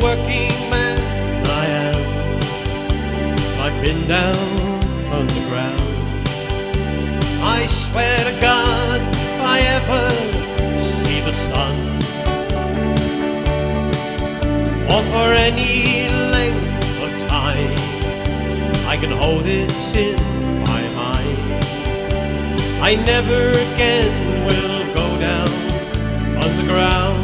working man I am. I've been down underground. I swear to God, if I ever see the sun, or for any length of time, I can hold it in my mind. I never again will go down underground.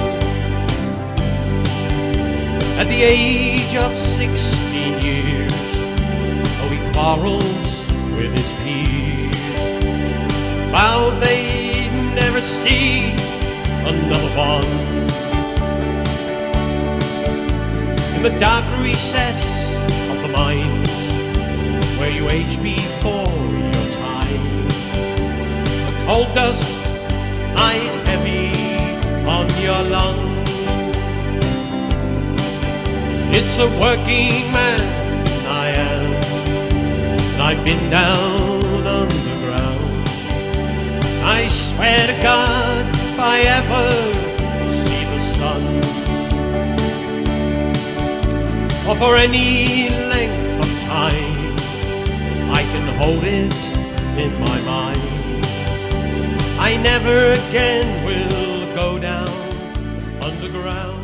At the age of 16 years, he quarrels with his peers, vowed they'd never see another one. In the dark recess of the mind, where you age before your time, the coal dust lies heavy on your lungs. It's a working man I am, and I've been down underground. I swear to God, if I ever see the sun, or for any length of time, I can hold it in my mind. I never again will go down underground.